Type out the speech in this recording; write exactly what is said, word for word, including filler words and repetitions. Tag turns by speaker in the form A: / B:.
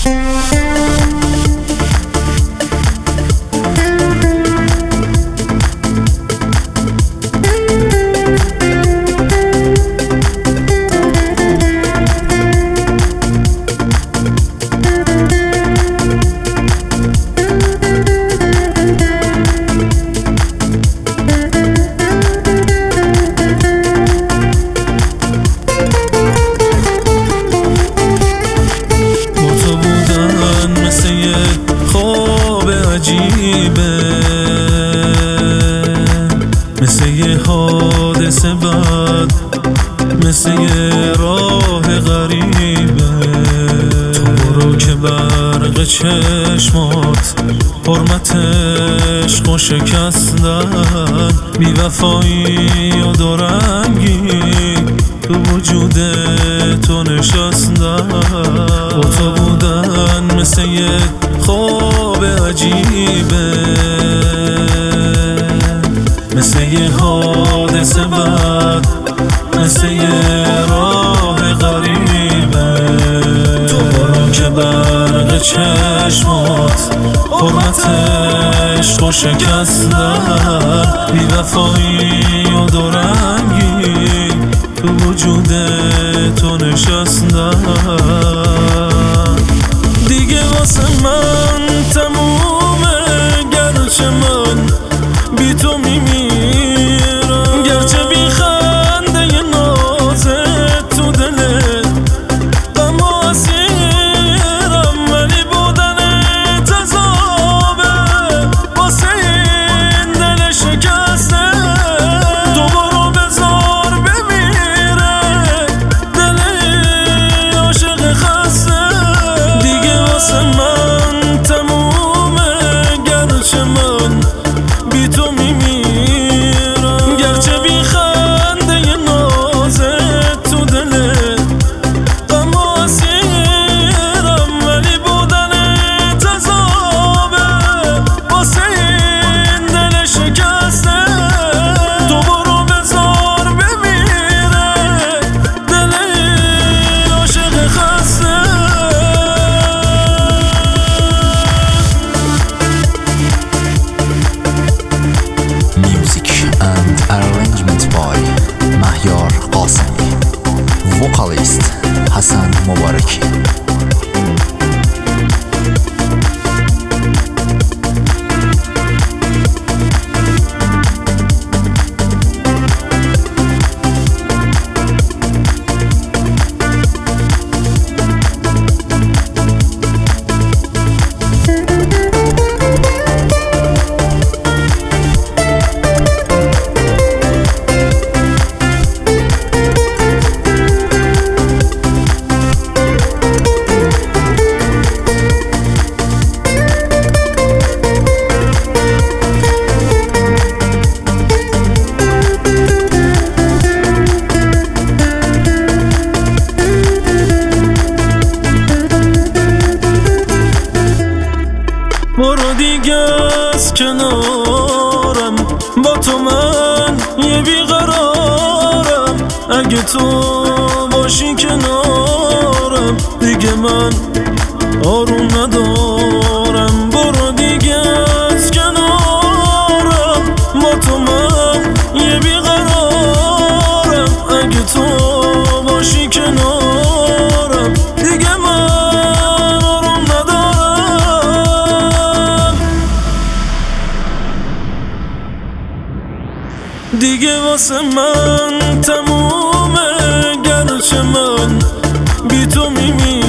A: مثل یه حادثه بد، مثل یه راه غریبه. تو برو که برق چشمات حرمت عشق و شکستن، بی وفایی و دورنگی تو وجود تو نشستن. با تو بودن مثل یه خواب عجیبه، مثل یه حادثه بد، مثل یه راه غریبه. تو برو که برق چشمات حرمت عشق و شکستن، بی وفایی و دورنگی تو وجود تو نشستن. دیگه واسه من تمومه، گرچه من بی تو میمیرم، گرچه بی خنده ی نازت تو دلت غم و اسیرم، ولی بودنت عذابه واسه این دل شکسته. دوباره بذار بمیره دل عاشق خسته. دیگه واسه من تمومه، گرچه من بی تو میمیرم، گرچه بی خنده ی نازت تو دلت غم و اسیرم، ولی بودنت عذابه واسه این دل شکسته. دوباره بذار بمیره دل عاشق خسته.
B: Music and arrangement by Mahyar Qasemi. Vocalist Hasan Mubaraki.
A: برو دیگه از کنارم، با تو من یه بیقرارم. اگه تو باشی کنارم دیگه من آروم ندارم. برو دیگه از کنارم، با تو من یه بیقرارم. اگه تو باشی کنارم دیگه من دیگه واسه من تمومه، گرچه من بی تو میمیرم.